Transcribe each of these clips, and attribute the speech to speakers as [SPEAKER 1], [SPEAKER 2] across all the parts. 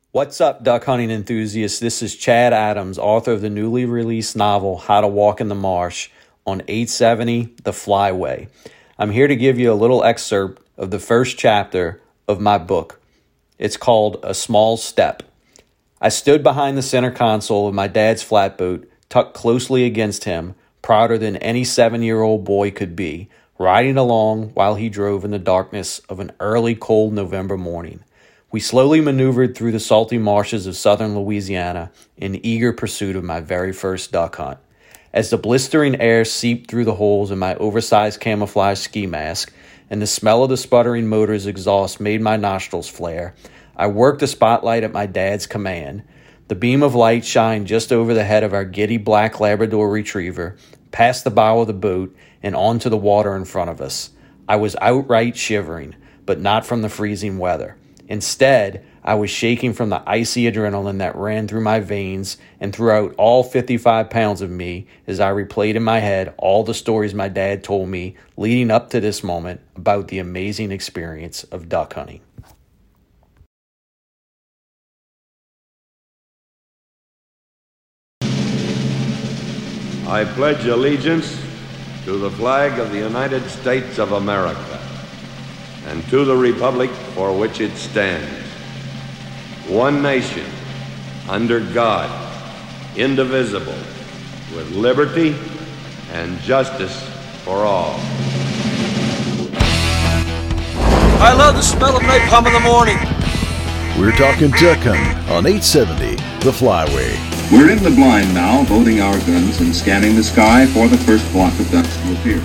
[SPEAKER 1] What's up, duck hunting enthusiasts? This is Chad Adams, author of the newly released novel, How to Walk in the Marsh, on 870 The Flyway. I'm here to give you a little excerpt of the first chapter of my book. It's called A Small Step. I stood behind the center console of my dad's flatboat, tucked closely against him, prouder than any 7-year-old boy could be, riding along while he drove in the darkness of an early, cold November morning. We slowly maneuvered through the salty marshes of southern Louisiana in eager pursuit of my very first duck hunt. As the blistering air seeped through the holes in my oversized camouflage ski mask and the smell of the sputtering motor's exhaust made my nostrils flare, I worked the spotlight at my dad's command. The beam of light shined just over the head of our giddy black Labrador retriever, past the bow of the boat, and onto the water in front of us. I was outright shivering, but not from the freezing weather. Instead, I was shaking from the icy adrenaline that ran through my veins and throughout all 55 pounds of me as I replayed in my head all the stories my dad told me leading up to this moment about the amazing experience of duck hunting.
[SPEAKER 2] I pledge allegiance to the flag of the United States of America and to the republic for which it stands, one nation, under God, indivisible, with liberty and justice for all.
[SPEAKER 3] I love the smell of napalm in the morning.
[SPEAKER 4] We're talking duck hunting on 870 The Flyway.
[SPEAKER 5] We're in the blind now, loading our guns and scanning the sky for the first flock of ducks to appear.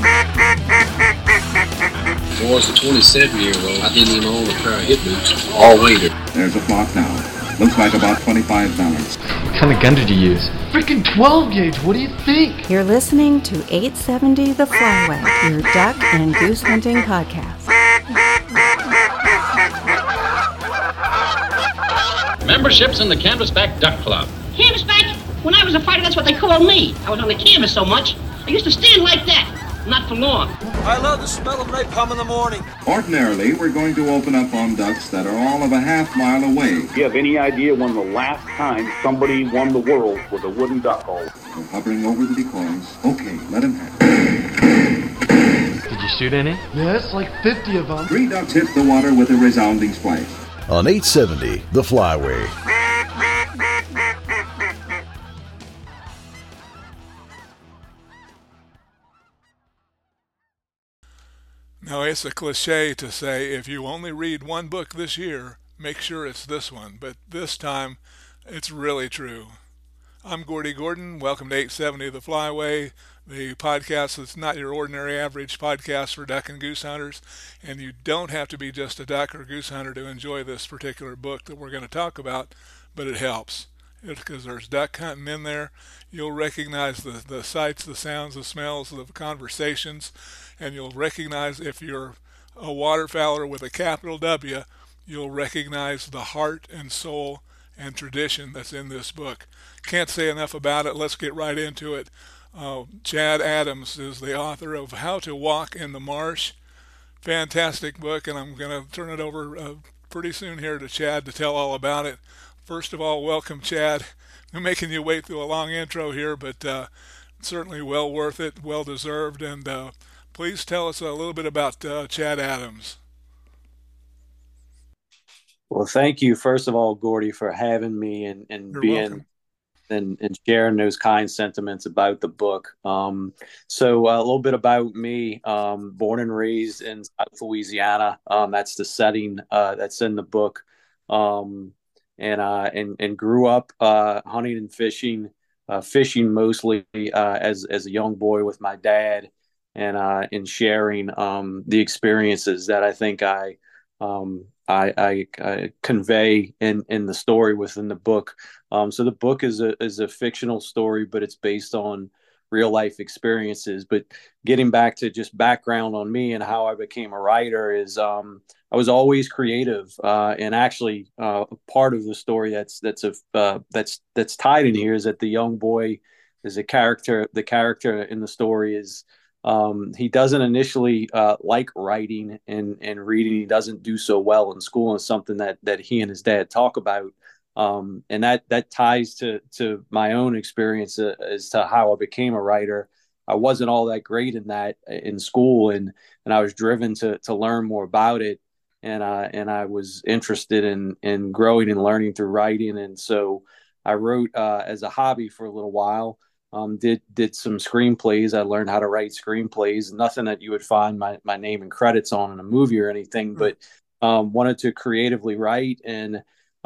[SPEAKER 6] Boy, as a 27-year-old, I didn't even own a pair of hip boots all winter.
[SPEAKER 5] There's a flock now. Looks like about 25 balance.
[SPEAKER 7] What kind of gun did you use?
[SPEAKER 8] Freaking 12 gauge, what do you think?
[SPEAKER 9] You're listening to 870 The Flyway, your duck and goose hunting podcast.
[SPEAKER 10] Memberships in the Canvasback Duck Club.
[SPEAKER 11] Canvasback? When I was a fighter, that's what they called me. I was on the canvas so much, I used to stand like that. Not for long.
[SPEAKER 3] I love the smell of napalm in the morning.
[SPEAKER 5] Ordinarily, we're going to open up on ducks that are all of a half mile away.
[SPEAKER 12] Do you have any idea when the last time somebody won the world with a wooden duck hole?
[SPEAKER 5] We're hovering over the decoys. Okay, let him have it.
[SPEAKER 7] Did you shoot any?
[SPEAKER 8] Yes, like 50 of them.
[SPEAKER 5] 3 ducks hit the water with a resounding splash.
[SPEAKER 4] On 870 The Flyway.
[SPEAKER 13] Now, it's a cliche to say if you only read one book this year, make sure it's this one, but this time it's really true. I'm Gordy Gordon. Welcome to 870 The Flyway, the podcast that's not your ordinary average podcast for duck and goose hunters, and you don't have to be just a duck or goose hunter to enjoy this particular book that we're going to talk about, but it helps. Because there's duck hunting in there. You'll recognize the sights, the sounds, the smells, the conversations, and you'll recognize, if you're a waterfowler with a capital W, you'll recognize the heart and soul and tradition that's in this book. Can't say enough about it. Let's get right into it. Chad Adams is the author of How to Walk in the Marsh. Fantastic book, and I'm going to turn it over pretty soon here to Chad to tell all about it. First of all, welcome, Chad. I'm making you wait through a long intro here, but certainly well worth it, well deserved. And please tell us a little bit about Chad Adams.
[SPEAKER 1] Well, thank you, first of all, Gordy, for having me and being and sharing those kind sentiments about the book. So a little bit about me. Born and raised in South Louisiana. That's the setting that's in the book. And grew up hunting and fishing mostly as a young boy with my dad, and sharing the experiences that I think I convey in the story within the book. So the book is a fictional story, but it's based on real life experiences. But getting back to just background on me and how I became a writer is I was always creative, and actually part of the story that's tied in here is that the young boy is a character. The character in the story is He doesn't initially like writing and reading. He doesn't do so well in school, and something that he and his dad talk about. And that ties to my own experience as to how I became a writer. I wasn't all that great in that in school, and I was driven to learn more about it, and I was interested in growing and learning through writing, and so I wrote as a hobby for a little while. Did some screenplays. I learned how to write screenplays. Nothing that you would find my name and credits on in a movie or anything, but wanted to creatively write. And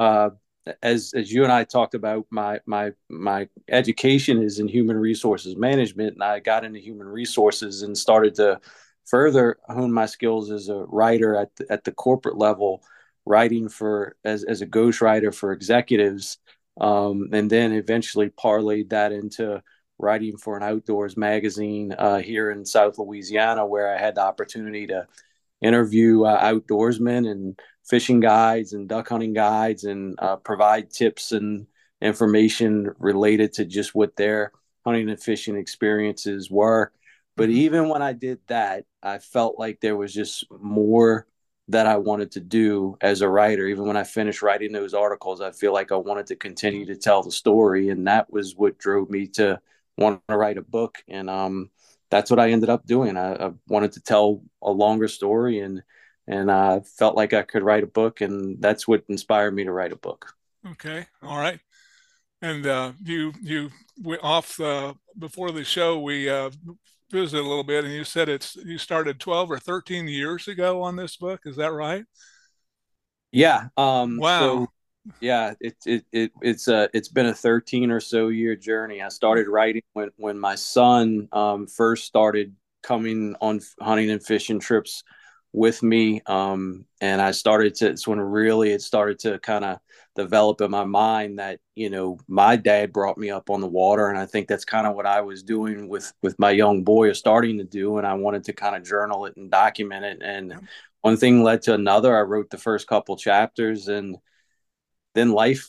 [SPEAKER 1] as you and I talked about, my education is in human resources management, and I got into human resources and started to further hone my skills as a writer at the corporate level, writing for as a ghostwriter for executives, and then eventually parlayed that into writing for an outdoors magazine here in South Louisiana, where I had the opportunity to interview outdoorsmen and fishing guides and duck hunting guides, and provide tips and information related to just what their hunting and fishing experiences were. But even when I did that, I felt like there was just more that I wanted to do as a writer. Even when I finished writing those articles, I feel like I wanted to continue to tell the story. And that was what drove me to want to write a book. And that's what I ended up doing. I wanted to tell a longer story, and I felt like I could write a book, and that's what inspired me to write a book.
[SPEAKER 13] Okay. All right. And you off before the show, we visited a little bit, and you said you started 12 or 13 years ago on this book. Is that right?
[SPEAKER 1] Yeah.
[SPEAKER 13] Wow.
[SPEAKER 1] So yeah, it's been a 13 or so year journey. I started writing when my son first started coming on hunting and fishing trips with me, and it's when really it started to kind of develop in my mind that, my dad brought me up on the water, and I think that's kind of what I was doing with my young boy, or starting to do, and I wanted to kind of journal it and document it. And one thing led to another. I wrote the first couple chapters, and then life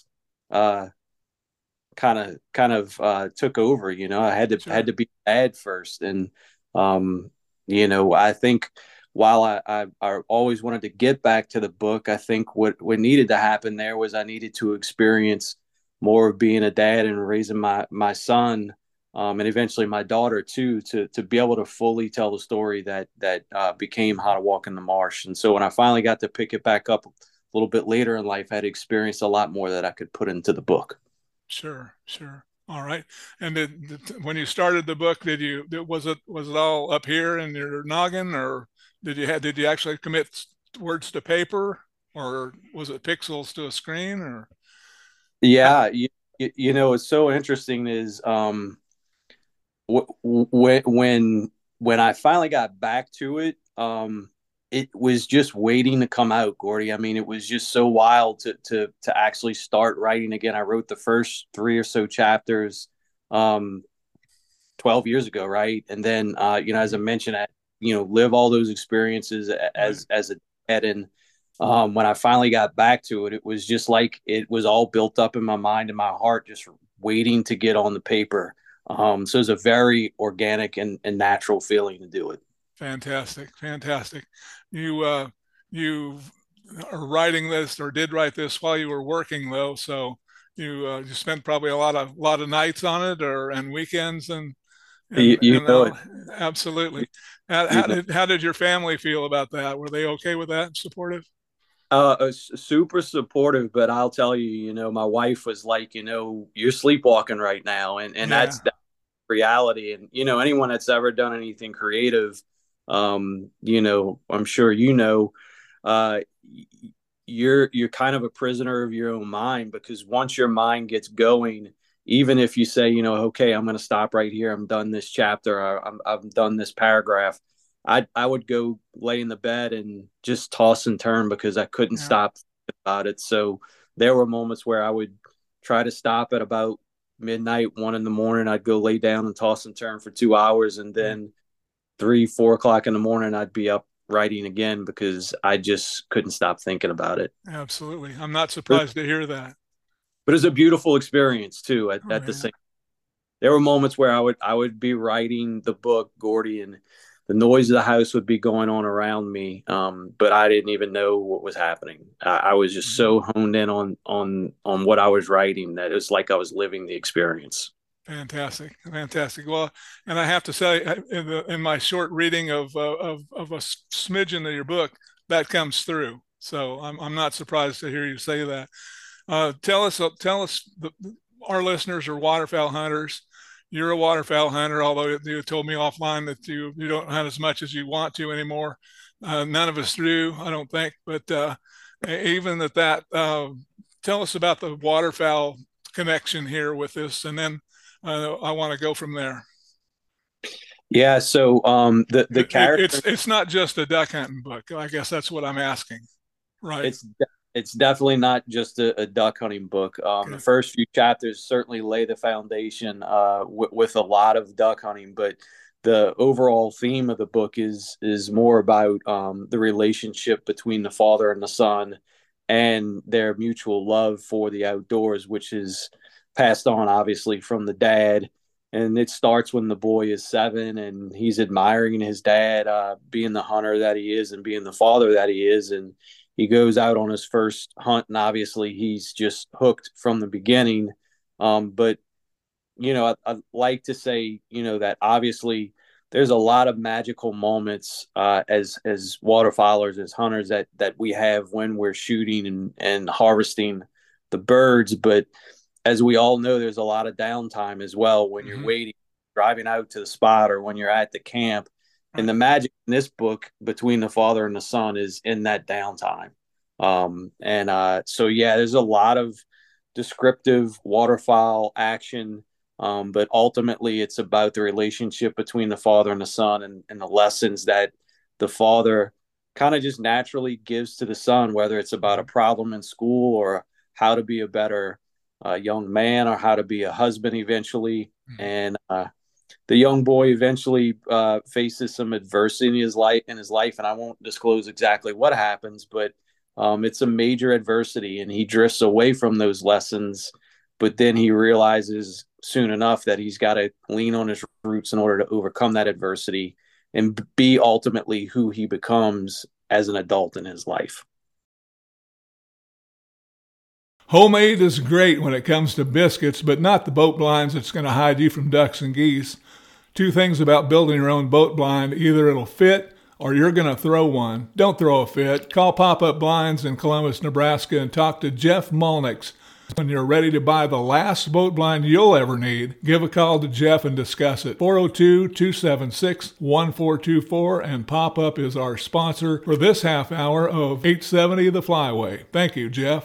[SPEAKER 1] kind of took over. I had to be dad first, and I think while I always wanted to get back to the book, I think what needed to happen there was I needed to experience more of being a dad and raising my son, and eventually my daughter too, to be able to fully tell the story that became How to Walk in the Marsh. And so when I finally got to pick it back up a little bit later in life, I had experienced a lot more that I could put into the book.
[SPEAKER 13] Sure. All right. And when you started the book, was it all up here in your noggin, or did you actually commit words to paper, or was it pixels to a screen, or?
[SPEAKER 1] Yeah, what's so interesting is when I finally got back to it, it was just waiting to come out, Gordy. I mean, it was just so wild to actually start writing again. I wrote the first 3 or so chapters 12 years ago, right? And then as I mentioned, live all those experiences as a dad. And when I finally got back to it, it was just like it was all built up in my mind and my heart, just waiting to get on the paper. So it's a very organic and natural feeling to do it.
[SPEAKER 13] Fantastic. You are writing this, or did write this, while you were working, though. So you spent probably a lot of nights on it, and weekends, and
[SPEAKER 1] it.
[SPEAKER 13] Absolutely. How did your family feel about that? Were they okay with that and supportive?
[SPEAKER 1] Super supportive, but I'll tell you, my wife was like, you're sleepwalking right now, and that's reality. And anyone that's ever done anything creative, I'm sure you're kind of a prisoner of your own mind, because once your mind gets going, even if you say, okay, I'm going to stop right here, I'm done this chapter, I'm done this paragraph, I would go lay in the bed and just toss and turn, because I couldn't stop thinking about it. So there were moments where I would try to stop at about midnight, 1 a.m. I'd go lay down and toss and turn for 2 hours, and then 3-4 o'clock in the morning I'd be up writing again, because I just couldn't stop thinking about it.
[SPEAKER 13] Absolutely. I'm not surprised to hear that.
[SPEAKER 1] But it's a beautiful experience too at the same. there were moments where I would be writing the book, Gordy, and the noise of the house would be going on around me, but I didn't even know what was happening. I was just so honed in on what I was writing that it was like I was living the experience.
[SPEAKER 13] Fantastic, fantastic. Well, and I have to say, in my short reading of a smidgen of your book, that comes through. So I'm not surprised to hear you say that. Tell us, our listeners are waterfowl hunters. You're a waterfowl hunter, although you told me offline that you don't hunt as much as you want to anymore. None of us do, I don't think. But even at that, tell us about the waterfowl connection here with this, and then I want to go from there.
[SPEAKER 1] Yeah, so the character,
[SPEAKER 13] it's not just a duck hunting book. I guess that's what I'm asking, right?
[SPEAKER 1] it's definitely not just a duck hunting book.
[SPEAKER 13] Okay.
[SPEAKER 1] The first few chapters certainly lay the foundation with a lot of duck hunting, but the overall theme of the book is more about the relationship between the father and the son, and their mutual love for the outdoors, which is passed on obviously from the dad. And it starts when the boy is 7 and he's admiring his dad being the hunter that he is and being the father that he is. And he goes out on his first hunt, and obviously he's just hooked from the beginning. But I like to say, that obviously there's a lot of magical moments as waterfowlers, as hunters, that we have when we're shooting and harvesting the birds. But as we all know, there's a lot of downtime as well when you're waiting, driving out to the spot, or when you're at the camp. And the magic in this book between the father and the son is in that downtime. So yeah, there's a lot of descriptive waterfowl action. But ultimately, it's about the relationship between the father and the son, and the lessons that the father kind of just naturally gives to the son, whether it's about a problem in school, or how to be a better young man, or how to be a husband eventually. And the young boy eventually faces some adversity in his life, and I won't disclose exactly what happens, but it's a major adversity, and he drifts away from those lessons. But then he realizes soon enough that he's got to lean on his roots in order to overcome that adversity and be ultimately who he becomes as an adult in his life.
[SPEAKER 13] Homemade is great when it comes to biscuits, but not the boat blinds that's going to hide you from ducks and geese. 2 things about building your own boat blind: either it'll fit or you're going to throw one. Don't throw a fit. Call Pop-Up Blinds in Columbus, Nebraska, and talk to Jeff Molnix. When you're ready to buy the last boat blind you'll ever need, give a call to Jeff and discuss it. 402-276-1424, and Pop-Up is our sponsor for this half hour of 870 The Flyway. Thank you, Jeff.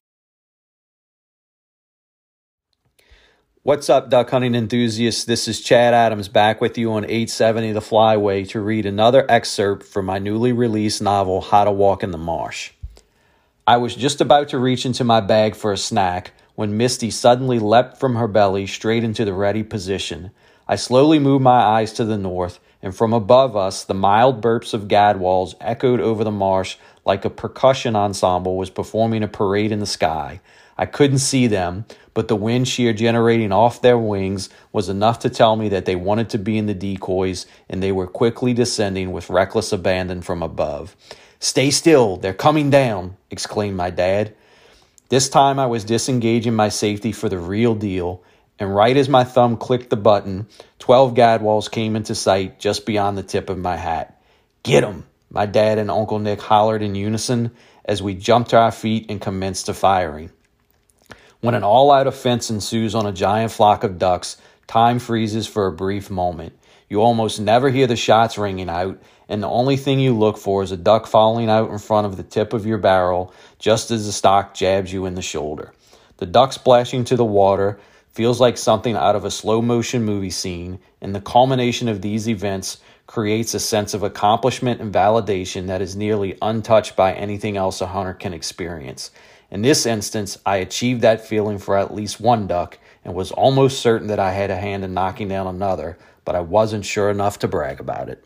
[SPEAKER 1] What's up, duck hunting enthusiasts? This is Chad Adams back with you on 870 The Flyway to read another excerpt from my newly released novel, How to Walk in the Marsh. I was just about to reach into my bag for a snack when Misty suddenly leapt from her belly straight into the ready position. I slowly moved my eyes to the north, and from above us, the mild burps of gadwalls echoed over the marsh like a percussion ensemble was performing a parade in the sky. I couldn't see them, but the wind shear generating off their wings was enough to tell me that they wanted to be in the decoys, and they were quickly descending with reckless abandon from above. "Stay still, they're coming down," exclaimed my dad. This time I was disengaging my safety for the real deal, and right as my thumb clicked the button, 12 gadwalls came into sight just beyond the tip of my hat. "Get 'em!" my dad and Uncle Nick hollered in unison as we jumped to our feet and commenced to firing. When an all-out offense ensues on a giant flock of ducks, time freezes for a brief moment. You almost never hear the shots ringing out, and the only thing you look for is a duck falling out in front of the tip of your barrel just as the stock jabs you in the shoulder. The duck splashing to the water feels like something out of a slow-motion movie scene, and the culmination of these events creates a sense of accomplishment and validation that is nearly untouched by anything else a hunter can experience. In this instance, I achieved that feeling for at least one duck and was almost certain that I had a hand in knocking down another, but I wasn't sure enough to brag about it.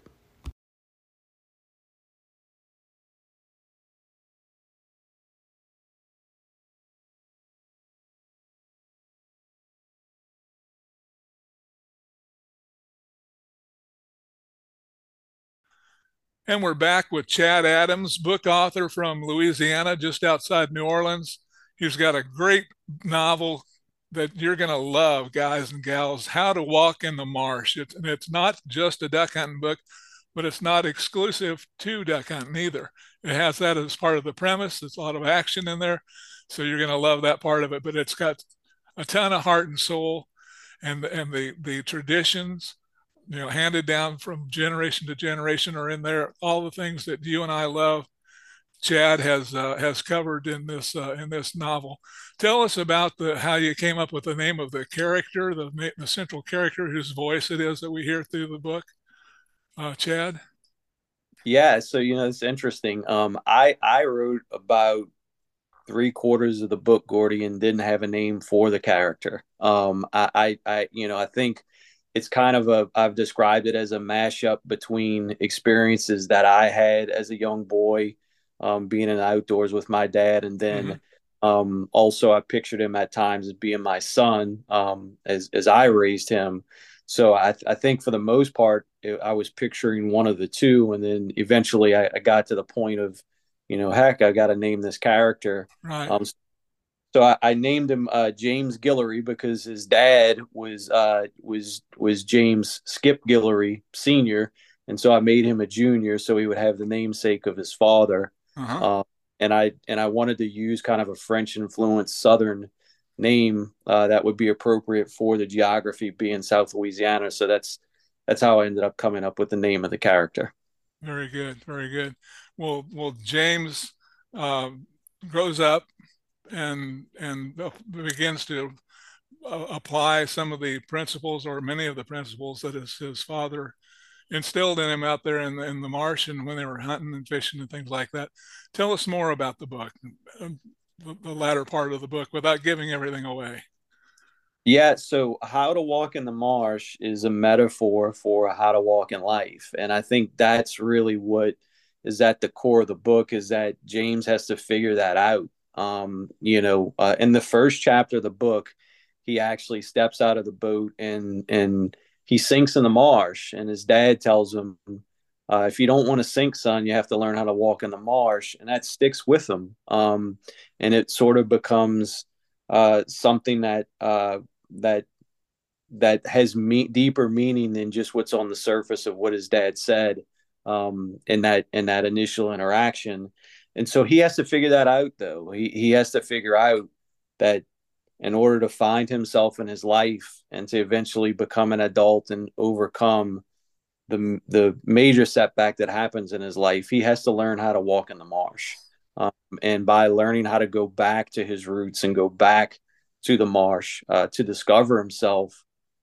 [SPEAKER 13] And we're back with Chad Adams, book author from Louisiana, just outside New Orleans. He's got a great novel that you're going to love, guys and gals, How to Walk in the Marsh. It's not just a duck hunting book, but it's not exclusive to duck hunting either. It has that as part of the premise. There's a lot of action in there, so you're going to love that part of it. But it's got a ton of heart and soul, and the traditions, handed down from generation to generation are in there. All the things that you and I love, Chad has covered in this novel. Tell us about how you came up with the name of the character, the central character whose voice it is that we hear through the book, Chad.
[SPEAKER 1] Yeah, so it's interesting. I wrote about 3/4 of the book, Gordy, and didn't have a name for the character. I think it's kind of I've described it as a mashup between experiences that I had as a young boy, being in the outdoors with my dad, and then also I pictured him at times as being my son, as I raised him. So I think for the most part, I was picturing one of the two, and then eventually I got to the point of, heck, I got to name this character.
[SPEAKER 13] Right.
[SPEAKER 1] So I named him James Guillory because his dad was James Skip Guillory Sr., and so I made him a junior so he would have the namesake of his father. And I wanted to use kind of a French influenced Southern name that would be appropriate for the geography being South Louisiana. So that's how I ended up coming up with the name of the character.
[SPEAKER 13] Very good, very good. Well, James grows up and begins to apply some of the principles, or many of the principles, that his father instilled in him out there in the marsh and when they were hunting and fishing and things like that. Tell us more about the book, the latter part of the book, without giving everything away.
[SPEAKER 1] Yeah, so How to Walk in the Marsh is a metaphor for how to walk in life. And I think that's really what is at the core of the book, is that James has to figure that out. In the first chapter of the book, he actually steps out of the boat and he sinks in the marsh. And his dad tells him, if you don't want to sink, son, you have to learn how to walk in the marsh. And that sticks with him. And it sort of becomes something that has deeper meaning than just what's on the surface of what his dad said in that initial interaction. And so he has to figure that out, though. He has to figure out that in order to find himself in his life and to eventually become an adult and overcome the major setback that happens in his life, he has to learn how to walk in the marsh. And by learning how to go back to his roots and go back to the marsh to discover himself,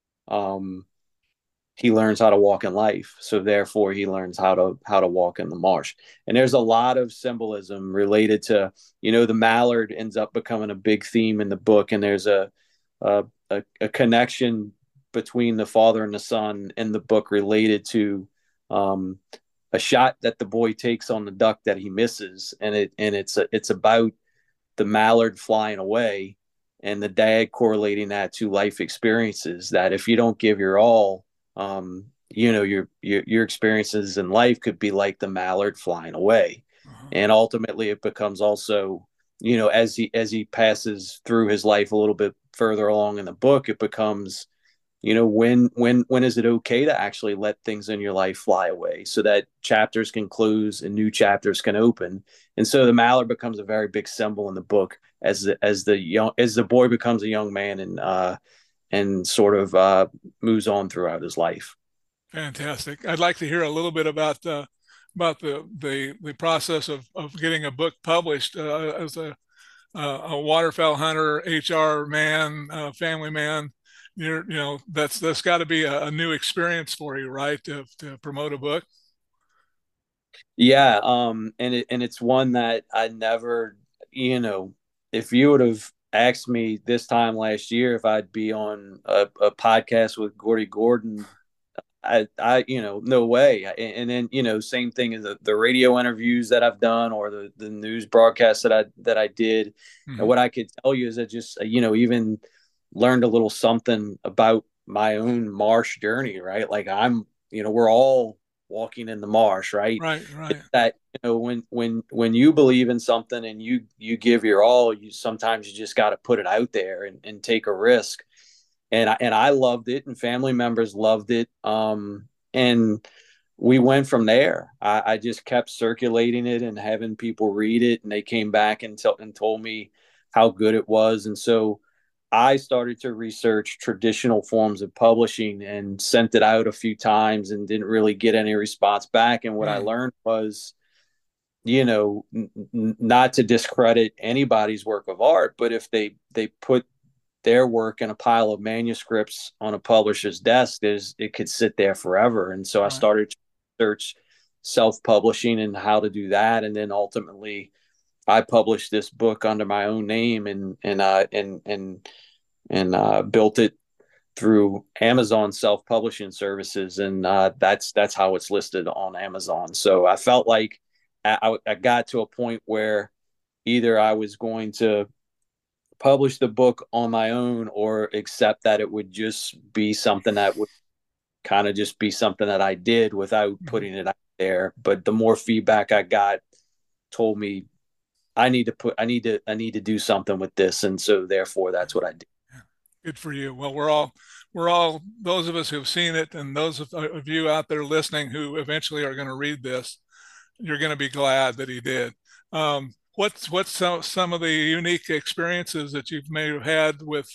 [SPEAKER 1] he learns how to walk in life. So therefore he learns how to walk in the marsh. And there's a lot of symbolism related to, the mallard ends up becoming a big theme in the book. And there's a connection between the father and the son in the book related to a shot that the boy takes on the duck that he misses. And it's about the mallard flying away and the dad correlating that to life experiences, that if you don't give your all, your experiences in life could be like the mallard flying away. And ultimately it becomes also, as he passes through his life a little bit further along in the book, it becomes, when is it okay to actually let things in your life fly away so that chapters can close and new chapters can open. And so the mallard becomes a very big symbol in the book as the boy becomes a young man and sort of moves on throughout his life.
[SPEAKER 13] Fantastic. I'd like to hear a little bit about the process of getting a book published as a waterfowl hunter, HR man, family man. That's got to be a new experience for you, right? To promote a book.
[SPEAKER 1] Yeah. And it's one that I never, if you would have asked me this time last year if I'd be on a podcast with Gordy Gordon, I no way. And then, same thing as the radio interviews that I've done or the news broadcasts that I did. Mm-hmm. And what I could tell you is that just, even learned a little something about my own marsh journey, right? Like we're all walking in the marsh, right?
[SPEAKER 13] Right.
[SPEAKER 1] It's that, when you believe in something and you give your all, you sometimes you just got to put it out there and take a risk. And I loved it, and family members loved it. And we went from there. I just kept circulating it and having people read it, and they came back and told me how good it was. And so I started to research traditional forms of publishing and sent it out a few times and didn't really get any response back. And what I learned was, not to discredit anybody's work of art, but if they put their work in a pile of manuscripts on a publisher's desk, it could sit there forever. And so I started to research self-publishing and how to do that. And then ultimately I published this book under my own name and built it through Amazon self-publishing services. And that's how it's listed on Amazon. So I felt like I got to a point where either I was going to publish the book on my own or accept that it would just be something that would kind of just be something that I did without putting it out there. But the more feedback I got told me I need to do something with this. And so therefore that's what I did.
[SPEAKER 13] Good for you. Well, we're all those of us who've seen it, and those of you out there listening who eventually are going to read this, you're going to be glad that he did. What's some of the unique experiences that you may have had with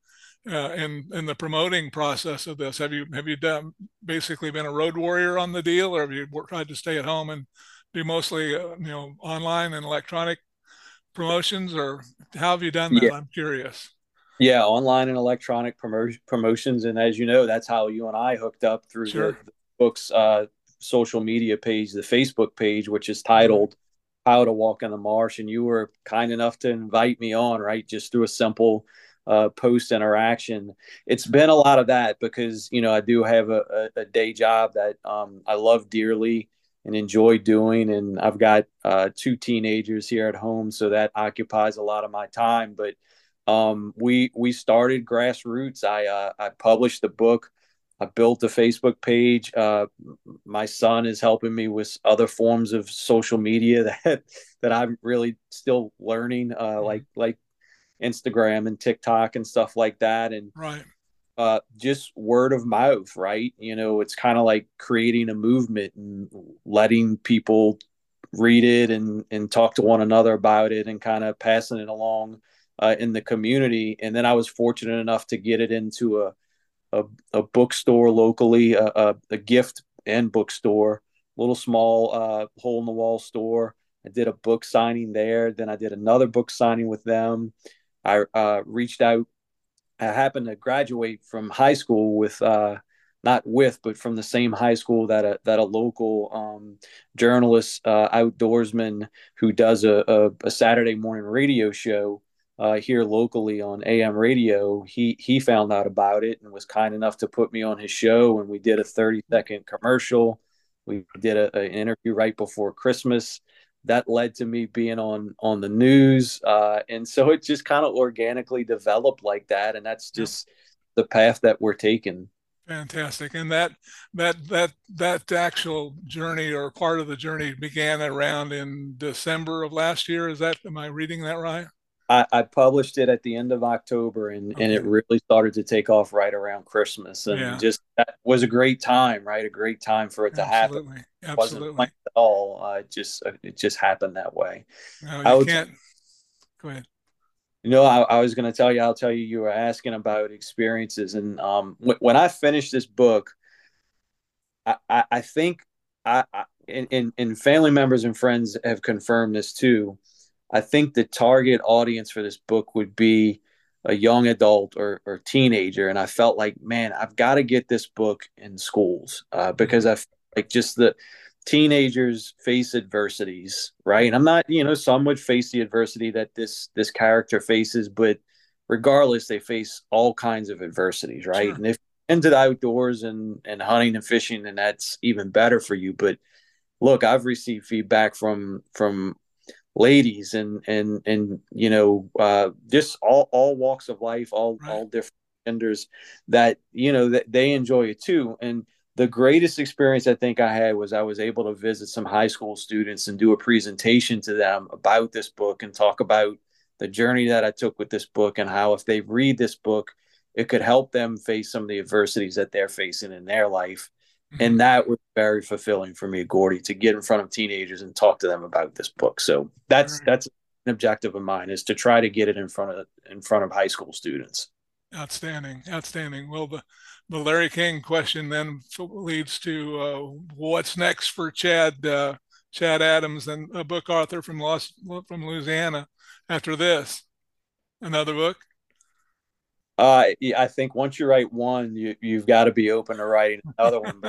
[SPEAKER 13] in the promoting process of this? Have you basically been a road warrior on the deal, or have you tried to stay at home and do mostly online and electronic promotions, or how have you done that? Yeah. I'm curious.
[SPEAKER 1] Yeah, online and electronic promotions, and as you know, that's how you and I hooked up through the book's social media page, the Facebook page, which is titled How to Walk in the Marsh. And you were kind enough to invite me on, right? Just through a simple post interaction. It's been a lot of that because, I do have a day job that I love dearly and enjoy doing. And I've got 2 teenagers here at home, so that occupies a lot of my time. But we started grassroots. I published the book. I built a Facebook page. My son is helping me with other forms of social media that I'm really still learning, like Instagram and TikTok and stuff like that. And just word of mouth, right? It's kind of like creating a movement and letting people read it and talk to one another about it and kind of passing it along in the community. And then I was fortunate enough to get it into a bookstore locally, a gift and bookstore, little small hole in the wall store. I did a book signing there. Then I did another book signing with them. I reached out. I happened to graduate from high school but from the same high school that a local journalist, outdoorsman who does a Saturday morning radio show here locally on AM radio. He found out about it and was kind enough to put me on his show, and we did a 30-second commercial. We did an interview right before Christmas. That led to me being on the news, and so it just kind of organically developed like that, and that's just the path that we're taking.
[SPEAKER 13] Fantastic. And that actual journey, or part of the journey, began around in December of last year. Am I reading that right?
[SPEAKER 1] I published it at the end of October, and it really started to take off right around Christmas. And just that was a great time, right? A great time for it to happen. It wasn't planned at all. It just happened that way.
[SPEAKER 13] No, you can't. Go ahead.
[SPEAKER 1] I was going to tell you, you were asking about experiences. And when I finished this book, I think and family members and friends have confirmed this too. I think the target audience for this book would be a young adult or teenager. And I felt like, man, I've got to get this book in schools because I feel like just the teenagers face adversities, right? And I'm not, some would face the adversity that this character faces, but regardless, they face all kinds of adversities, right? Sure. And if you're into the outdoors and hunting and fishing, then that's even better for you. But look, I've received feedback from ladies and just all walks of life, all different genders that that they enjoy it too. And The greatest experience I think I had was I was able to visit some high school students and do a presentation to them about this book and talk about the journey that I took with this book and how if they read this book, it could help them face some of the adversities that they're facing in their life. And that was very fulfilling for me, Gordy, to get in front of teenagers and talk to them about this book. So that's an objective of mine, is to try to get it in front of high school students.
[SPEAKER 13] Outstanding. Well, the Larry King question then leads to what's next for Chad Adams, and a book author from Louisiana. After this, another book.
[SPEAKER 1] I think once you write one, you've got to be open to writing another one.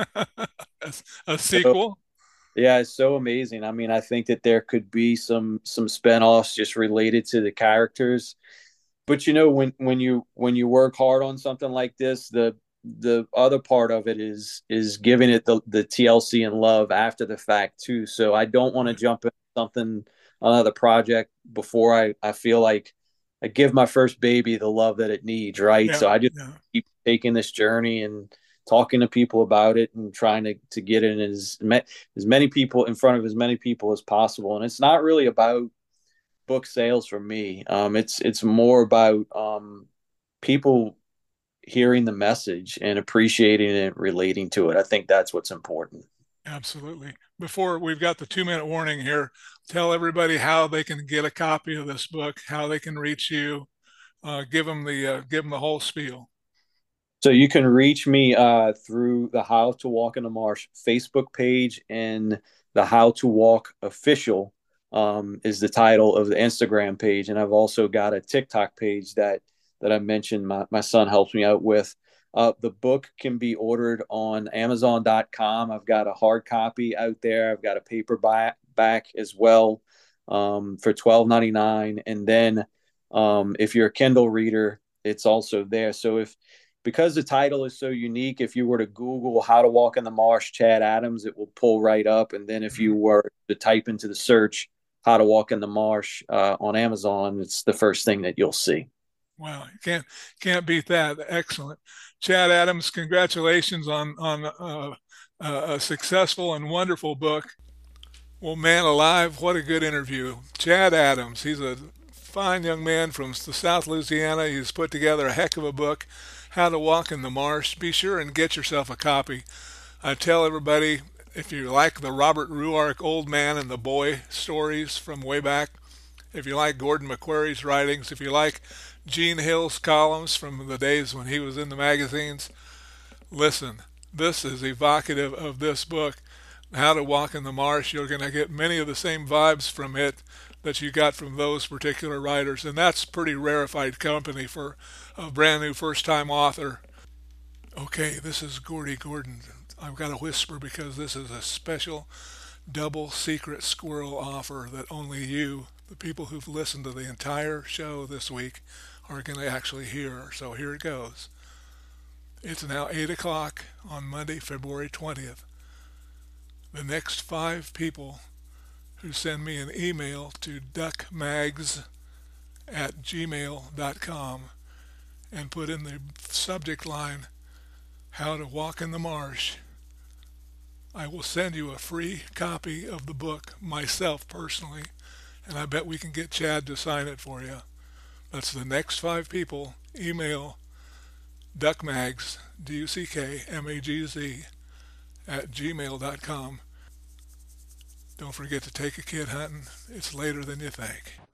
[SPEAKER 13] A sequel.
[SPEAKER 1] Yeah, it's so amazing. I mean, I think that there could be some spinoffs just related to the characters. But when you work hard on something like this, the other part of it is giving it the TLC and love after the fact too. So I don't want to jump into another project before I feel like I give my first baby the love that it needs, right? So I just keep taking this journey and talking to people about it and trying to get in as many people in front of as many people as possible. And it's not really about book sales for me. It's more about people hearing the message and appreciating it, relating to it. I think that's what's important.
[SPEAKER 13] Absolutely. Before we've got the 2-minute warning here, tell everybody how they can get a copy of this book, how they can reach you. Give them the whole spiel.
[SPEAKER 1] So you can reach me through the How to Walk in the Marsh Facebook page, and the How to Walk Official is the title of the Instagram page. And I've also got a TikTok page that I mentioned my son helps me out with. The book can be ordered on Amazon.com. I've got a hard copy out there. I've got a paperback as well for $12.99. And then if you're a Kindle reader, it's also there. So because the title is so unique, if you were to Google How to Walk in the Marsh, Chad Adams, it will pull right up. And then if you were to type into the search How to Walk in the Marsh on Amazon, it's the first thing that you'll see.
[SPEAKER 13] Wow, you can't beat that. Excellent. Chad Adams, congratulations on a successful and wonderful book. Well, man alive, what a good interview. Chad Adams, he's a fine young man from the South Louisiana. He's put together a heck of a book, How to Walk in the Marsh. Be sure and get yourself a copy. I tell everybody, if you like the Robert Ruark Old Man and the Boy stories from way back, if you like Gordon McQuarrie's writings, if you like Gene Hill's columns from the days when he was in the magazines, listen, this is evocative of this book, How to Walk in the Marsh. You're going to get many of the same vibes from it that you got from those particular writers, and that's pretty rarefied company for a brand new first-time author. Okay, this is Gordy Gordon. I've got to whisper because this is a special double secret squirrel offer that only you, the people who've listened to the entire show this week, are going to actually hear. So here it goes. It's now 8 o'clock on Monday, February 20th. The next 5 people who send me an email to duckmags@gmail.com and put in the subject line, How to Walk in the Marsh, I will send you a free copy of the book myself personally, and I bet we can get Chad to sign it for you. That's the next 5 people. Email duckmags, DUCKMAGZ, @gmail.com. Don't forget to take a kid hunting. It's later than you think.